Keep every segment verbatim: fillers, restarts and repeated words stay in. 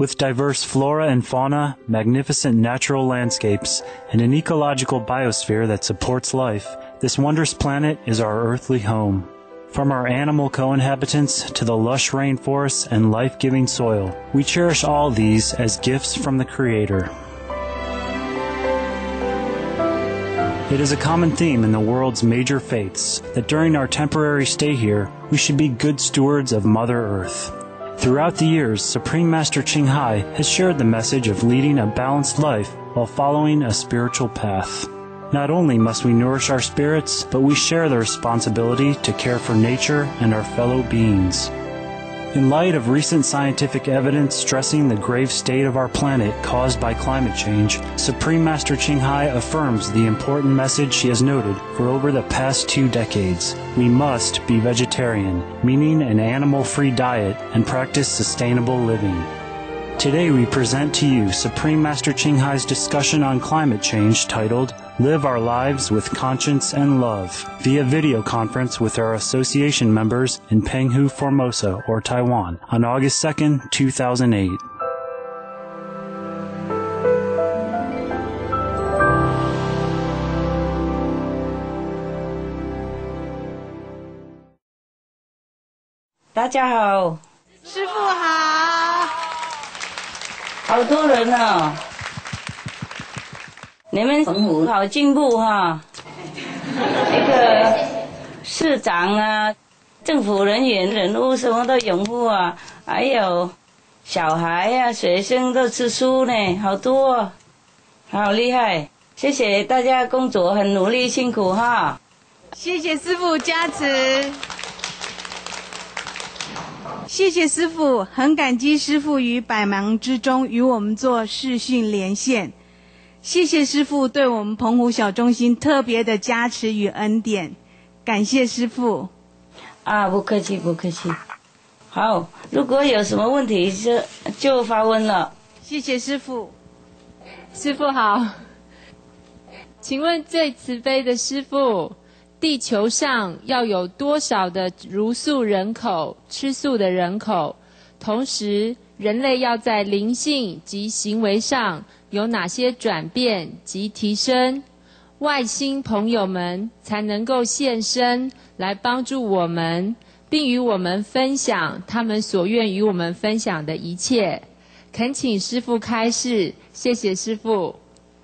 With diverse flora and fauna, magnificent natural landscapes, and an ecological biosphere that supports life, this wondrous planet is our earthly home. From our animal co-inhabitants to the lush rainforests and life-giving soil, we cherish all these as gifts from the Creator. It is a common theme in the world's major faiths that during our temporary stay here, we should be good stewards of Mother Earth. Throughout the years, Supreme Master Ching Hai has shared the message of leading a balanced life while following a spiritual path. Not only must we nourish our spirits, but we share the responsibility to care for nature and our fellow beings. In light of recent scientific evidence stressing the grave state of our planet caused by climate change, Supreme Master Ching Hai affirms the important message she has noted for over the past two decades. We must be vegetarian, meaning an animal-free diet, and practice sustainable living. Today we present to you Supreme Master Ching Hai's discussion on climate change titled Live Our Lives with Conscience and Love via video conference with our association members in Penghu, Formosa, or Taiwan on August second, two thousand eight. Hello, 师父好，好多人哦。你们澎湖好进步哈，那个市长啊、政府人员、人物什么都拥护啊，还有小孩啊、学生都吃素呢，好多、哦，好厉害！谢谢大家工作很努力辛苦哈， 谢谢师父加持，谢谢师父，很感激师父于百忙之中与我们做视讯连线。谢谢师父对我们澎湖小中心特别的加持与恩典，感谢师父。 啊，不客气，不客气。好，如果有什么问题就就发问了。 谢谢师父。 师父好，请问最慈悲的师父，地球上要有多少的茹素人口、吃素的人口？同时，人类要在灵性及行为上有哪些转变及提升，外星朋友们才能够现身来帮助我们，并与我们分享他们所愿与我们分享的一切。恳请师父开示，谢谢师父。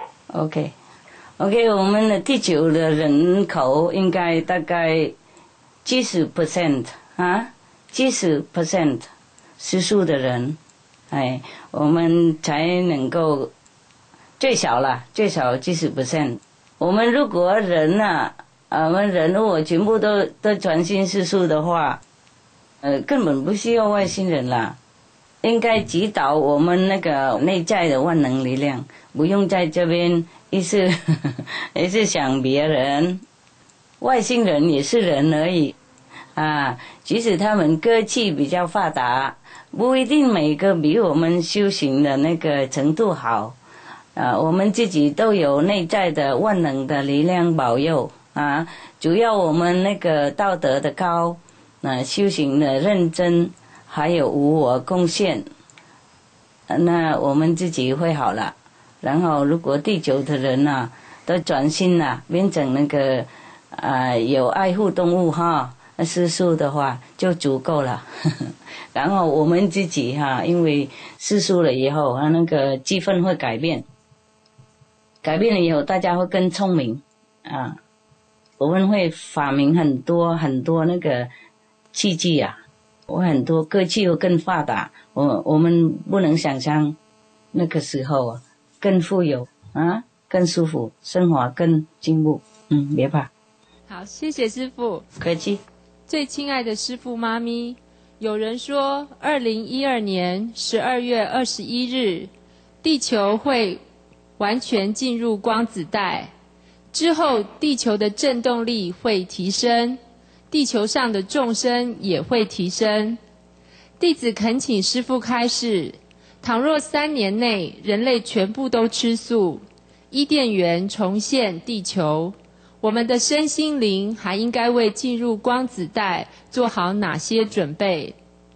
OK，OK，、okay. okay, 我们的地球的人口应该大概七十 percent 啊，七十 percent 吃素的人，哎，我们才能够。最少了，最少七十 percent。我们如果人啊，我们人如果全部都都全心吃素的话，呃，根本不需要外星人啦。应该指导我们那个内在的万能力量，不用在这边一直一直想别人。外星人也是人而已啊，即使他们科技比较发达，不一定每个比我们修行的那个程度好。啊，我们自己都有内在的万能的力量保佑啊！主要我们那个道德的高，那、啊、修行的认真，还有无我贡献，那我们自己会好了。然后，如果地球的人呐、啊、都转心了，变成那个啊有爱护动物哈，吃素的话就足够了。然后我们自己哈、啊，因为吃素了以后，啊那个气氛会改变。改变了以后，大家会更聪明啊！我们会发明很多很多那个器具啊，我很多科技会更发达，我我们不能想象那个时候啊，更富有啊，更舒服，生活更进步。嗯，别怕。 好，谢谢师父。 客气。 最亲爱的师父妈咪，有人说，二零一二年十二月二十一日，地球会完全进入光子带之后，地球的振动力会提升，地球上的众生也会提升。弟子恳请师父开示，倘若三年内人类全部都吃素，伊甸园重现地球，我们的身心灵还应该为进入光子带做好哪些准备？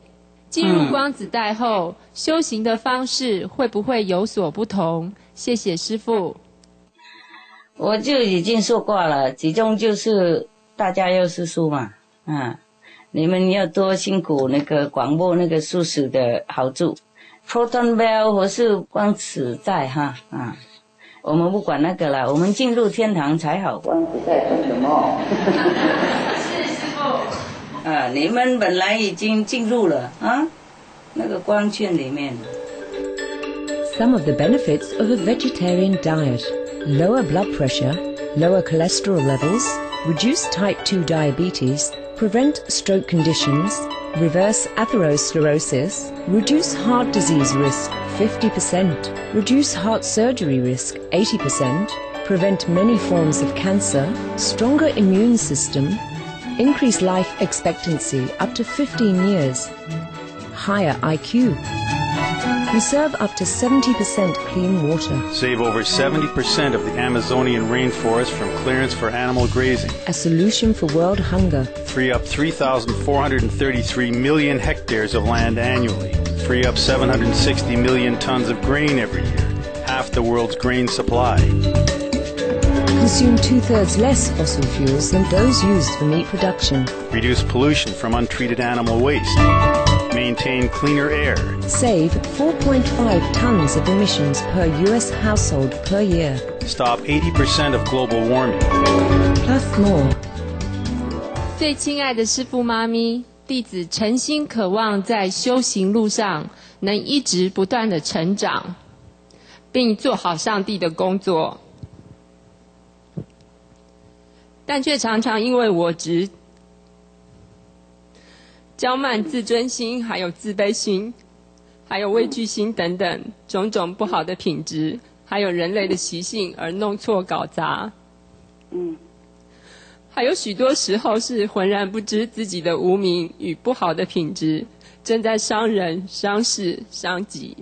进入光子带后，嗯、修行的方式会不会有所不同？谢谢师父。 我就已经说过了，其中就是大家要吃素嘛，啊，你们要多辛苦那个广播那个素食的好处 ，proton bell 或是光子带哈啊，我们不管那个了，我们进入天堂才好。光子带做什么？ 是师父。 啊，你们本来已经进入了啊，那个光圈里面。 Some of the benefits of a vegetarian diet: lower blood pressure, lower cholesterol levels, reduce type two diabetes, prevent stroke conditions, reverse atherosclerosis, reduce heart disease risk fifty percent, reduce heart surgery risk eighty percent, prevent many forms of cancer, stronger immune system, increase life expectancy up to fifteen years, higher I Q, conserve up to seventy percent clean water, save over seventy percent of the Amazonian rainforest from clearance for animal grazing, a solution for world hunger, free up three thousand four hundred thirty-three million hectares of land annually, free up seven hundred sixty million tons of grain every year, half the world's grain supply. Consume two-thirds less fossil fuels than those used for meat production. Reduce pollution from untreated animal waste. Maintain cleaner air. Save four point five tons of emissions per U S household per year. Stop eighty percent of global warming. Plus more. 最亲爱的师父妈咪，弟子诚心渴望在修行路上能一直不断的成长，并做好上帝的工作。但却常常因为我执、骄慢、自尊心，还有自卑心，还有畏惧心等等种种不好的品质，还有人类的习性而弄错搞砸。嗯，还有许多时候是浑然不知自己的无明与不好的品质正在伤人、伤事、伤己。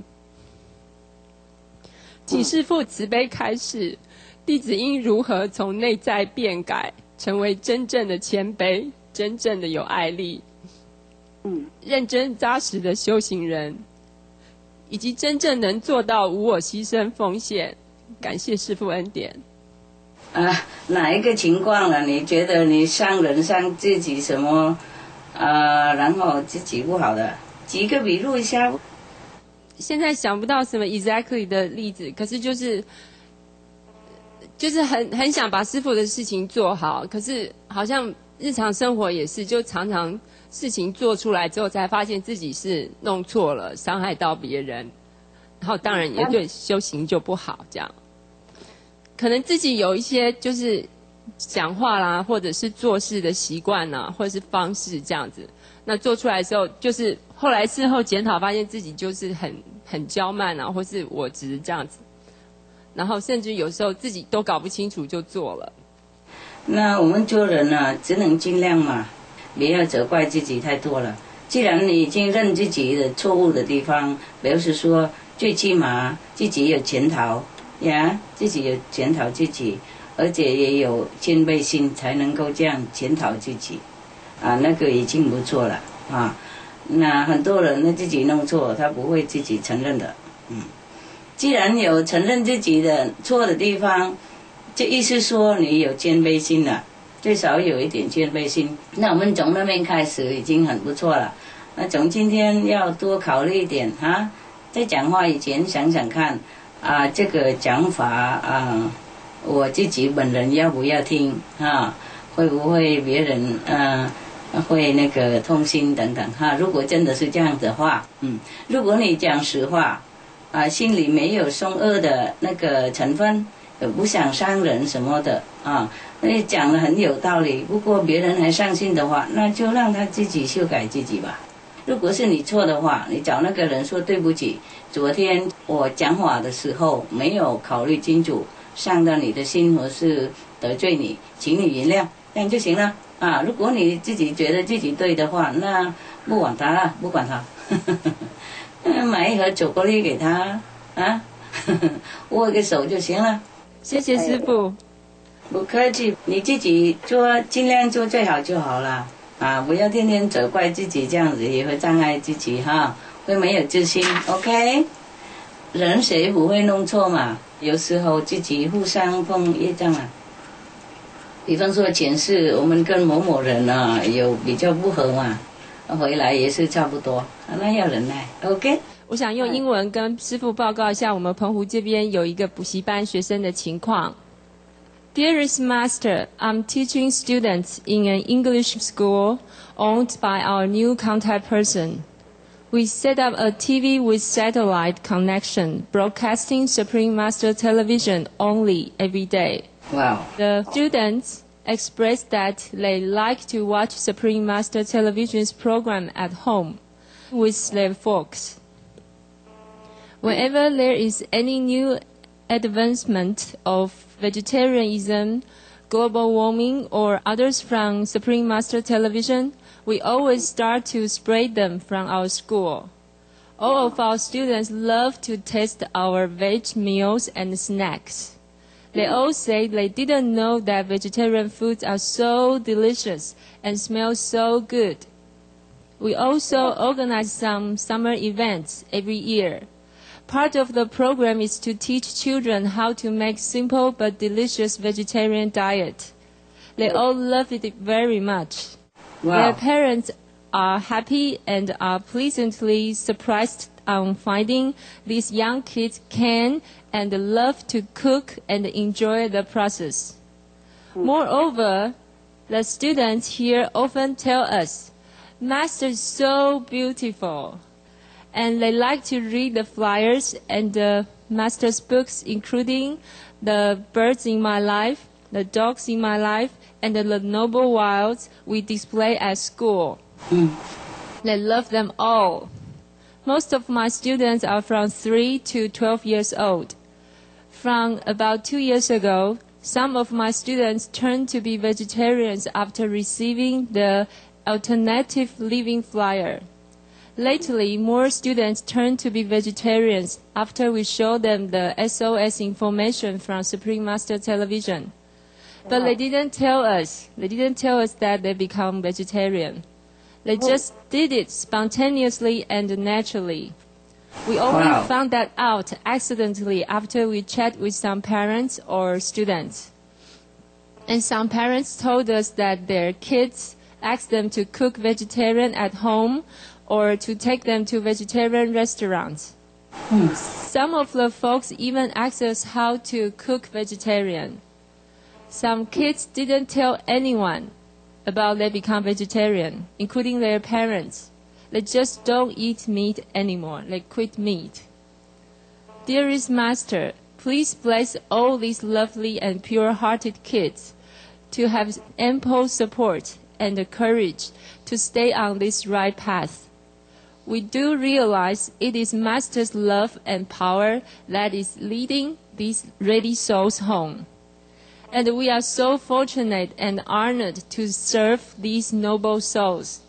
请师父慈悲开示，弟子应如何从内在变改，成为真正的谦卑，真正的有爱力，嗯，认真扎实的修行人，以及真正能做到无我牺牲奉献。感谢师父恩典。 啊，哪一个情况了？你觉得你伤人伤自己什么？啊，然后自己不好的，举个笔录一下。 现在想不到什么 exactly 的例子，可是就是就是很很想把师父的事情做好，可是好像日常生活也是，就常常事情做出来之后，才发现自己是弄错了，伤害到别人，然后当然也对修行就不好，这样。可能自己有一些就是讲话啦，或者是做事的习惯啦，或者是方式这样子，那做出来之后，就是后来事后检讨，发现自己就是很很骄慢啊，或是我执这样子，然后甚至有时候自己都搞不清楚就做了。 那我们做人呢，只能尽量嘛，不要责怪自己太多了。既然你已经认自己的错误的地方，表示说最起码自己有检讨呀，自己有检讨自己，而且也有谦卑心，才能够这样检讨自己，啊，那个已经不错了啊。那很多人呢自己弄错，他不会自己承认的，嗯。既然有承认自己的错的地方，这意思说你有谦卑心了，最少有一点谦卑心。那我们从那边开始已经很不错了。那从今天要多考虑一点哈，在讲话以前想想看啊，这个讲法啊，我自己本人要不要听啊？会不会别人呃会那个痛心等等哈？如果真的是这样的话，嗯，如果你讲实话。啊，心里没有凶恶的那个成分，也不想伤人什么的啊，那讲得很有道理。不过别人还伤心的话，那就让他自己修改自己吧。如果是你错的话，你找那个人说对不起，昨天我讲话的时候没有考虑清楚，伤到你的心或是得罪你，请你原谅，这样就行了啊。如果你自己觉得自己对的话，那不管他了，不管他。买一盒巧克力给他啊，握个手就行了。 谢谢师父。 不客气，你自己做尽量做最好就好了啊，不要天天责怪自己，这样子也会障碍自己哈，会没有自信。OK， 人谁不会弄错嘛？有时候自己互相碰业障啊。比方说前世我们跟某某人啊有比较不合嘛，回来也是差不多，那要忍耐。OK。 我想用英文跟师父报告一下我们澎湖这边有一个补习班学生的情况。Dearest Master, I'm teaching students in an English school owned by our new contact person. We set up a T V with satellite connection, broadcasting Supreme Master Television only every day. Wow. The students expressed that they like to watch Supreme Master Television's program at home with their folks. Whenever there is any new advancement of vegetarianism, global warming, or others from Supreme Master Television, we always start to spread them from our school. All of our students love to taste our veg meals and snacks. They all say they didn't know that vegetarian foods are so delicious and smell so good. We also organize some summer events every year. Part of the program is to teach children how to make simple but delicious vegetarian diet. They all love it very much. Wow. Their parents are happy and are pleasantly surprised on finding these young kids can and love to cook and enjoy the process. Moreover, the students here often tell us, Master is so beautiful. And they like to read the flyers and the Master's books, including The Birds in My Life, The Dogs in My Life, and The Noble Wilds we display at school. Mm. They love them all. Most of my students are from three to twelve years old. From about two years ago, some of my students turned to be vegetarians after receiving the Alternative Living flyer. Lately, more students turn to be vegetarians after we show them the S O S information from Supreme Master Television. But they didn't tell us. They didn't tell us that they become vegetarian. They just did it spontaneously and naturally. We only Wow. found that out accidentally after we chat with some parents or students. And some parents told us that their kids asked them to cook vegetarian at home or to take them to vegetarian restaurants. Hmm. Some of the folks even asked us how to cook vegetarian. Some kids didn't tell anyone about they become vegetarian, including their parents. They just don't eat meat anymore. They quit meat. Dearest Master, please bless all these lovely and pure-hearted kids to have ample support and the courage to stay on this right path. We do realize it is Master's love and power that is leading these ready souls home. And we are so fortunate and honored to serve these noble souls.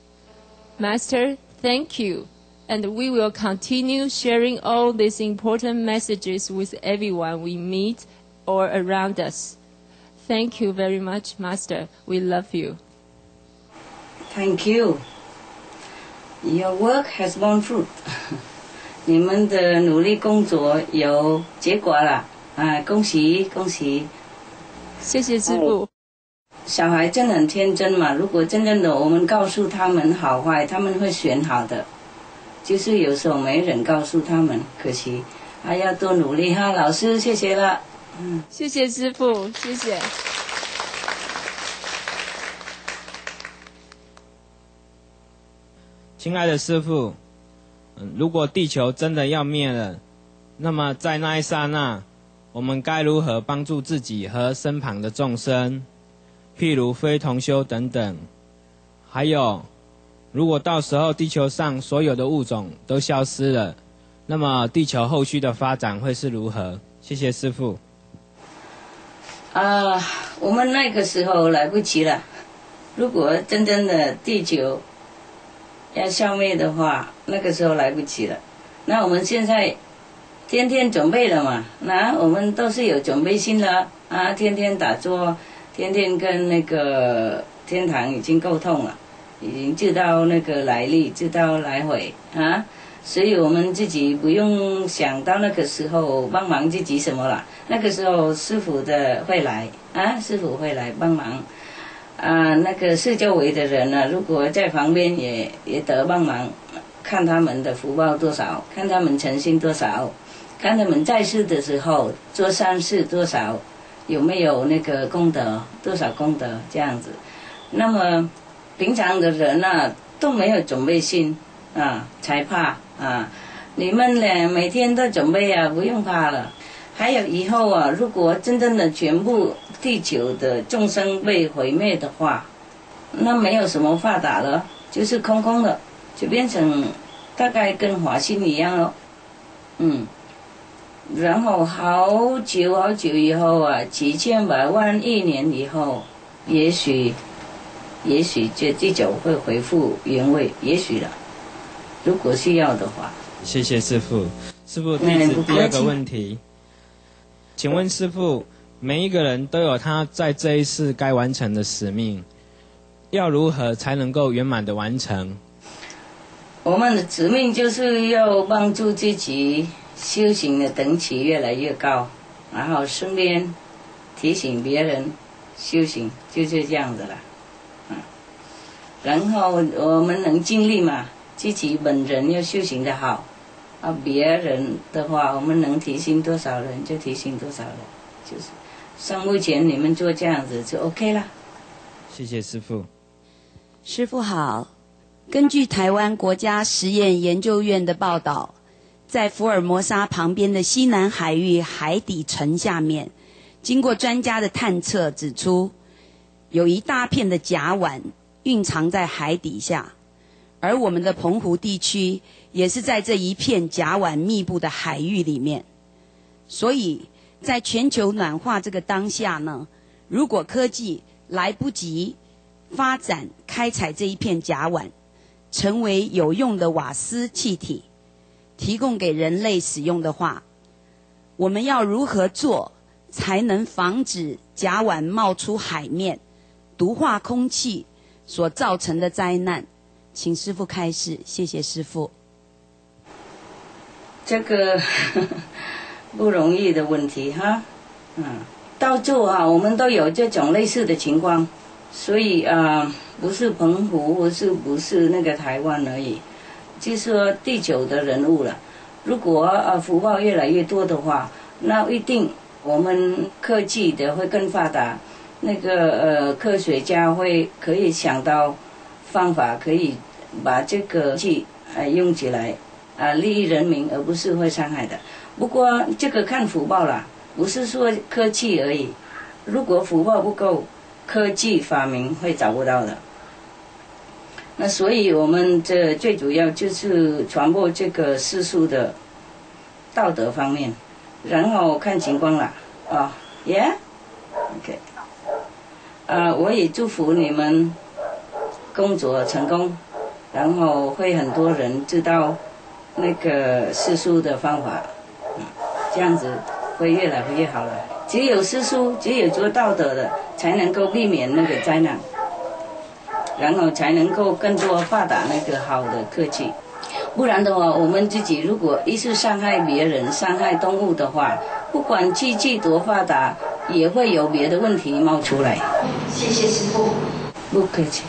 Master, thank you. And we will continue sharing all these important messages with everyone we meet or around us. Thank you very much, Master. We love you. Thank you. Your work has borne fruit. 你们的努力工作有结果了啊！恭喜恭喜！ 谢谢师父。 小孩真的很天真嘛，如果真正的我们告诉他们好坏，他们会选好的。就是有时候没人告诉他们，可惜还要多努力哈。老师，谢谢了。嗯， 谢谢师父，谢谢。 亲爱的师父，嗯，如果地球真的要灭了，那么在那一刹那，我们该如何帮助自己和身旁的众生，譬如非同修等等？还有，如果到时候地球上所有的物种都消失了，那么地球后续的发展会是如何？谢谢师父。 啊，我们那个时候来不及了。如果真正的地球要消灭的话，那个时候来不及了。那我们现在天天准备了嘛，那我们都是有准备心的啊，天天打坐，天天跟那个天堂已经够痛了，已经知道那个来历，知道来回啊，所以我们自己不用想到那个时候帮忙自己什么了。那个时候师父的会来啊，师父会来帮忙啊。那个四周围的人呢、啊，如果在旁边也也得帮忙，看他们的福报多少，看他们诚心多少，看他们在世的时候做善事多少，有没有那个功德，多少功德这样子。那么平常的人啊都没有准备心啊，才怕啊。你们呢每天都准备啊，不用怕了。还有以后啊，如果真正的全部地球的众生被毁灭的话，那没有什么发达了，就是空空的，就变成大概跟华星一样了。嗯，然后好久好久以后啊，几千百万亿年以后，也许也许这地球会恢复原位，也许了，如果需要的话。 谢谢师父。师父，弟子第二个问题，请问师父，每一个人都有他在这一世该完成的使命，要如何才能够圆满的完成？ 我们的使命就是要帮助自己修行的等级越来越高，然后顺便提醒别人修行，就是这样子了。嗯，然后我们能尽力嘛，自己本人要修行的好，啊，别人的话我们能提醒多少人就提醒多少人，就是像目前你们做这样子就 OK 了。 谢谢师父。 师父好。根据台湾国家实验研究院的报道，在福尔摩沙旁边的西南海域海底层下面，经过专家的探测指出，有一大片的甲烷蕴藏在海底下，而我们的澎湖地区也是在这一片甲烷密布的海域里面。所以在全球暖化这个当下呢，如果科技来不及发展开采这一片甲烷，成为有用的瓦斯气体，提供给人类使用的话，我们要如何做才能防止甲烷冒出海面，毒化空气所造成的灾难？请师父开示，谢谢师父。 这个不容易的问题哈，嗯，到处啊，我们都有这种类似的情况，所以啊。呃不是澎湖，不是不是那个台湾而已，就是说地球的人物了。如果呃福报越来越多的话，那一定我们科技的会更发达，那个呃科学家会可以想到方法，可以把这个技呃用起来啊、呃、利益人民，而不是会伤害的。不过这个看福报啦，不是说科技而已。如果福报不够，科技发明会找不到的。那所以我们这最主要就是传播这个世俗的道德方面，然后看情况啦。啊，耶 ，OK， 啊，我也祝福你们工作成功，然后会很多人知道那个世俗的方法，嗯，这样子会越来越好了。只有世俗，只有做道德的，才能够避免那个灾难。然后才能够更多发达那个好的科技，不然的话，我们自己如果一直伤害别人、伤害动物的话，不管机器多发达，也会有别的问题冒出来。 谢谢师父。 不客气。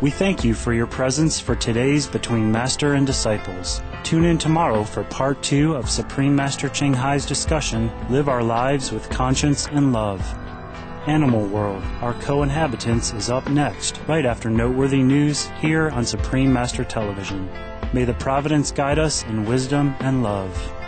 We thank you for your presence for today's Between Master and Disciples. Tune in tomorrow for part two of Supreme Master Ching Hai's discussion, Live Our Lives with Conscience and Love. Animal World, Our Co-Inhabitants, is up next, right after noteworthy news here on Supreme Master Television. May the Providence guide us in wisdom and love.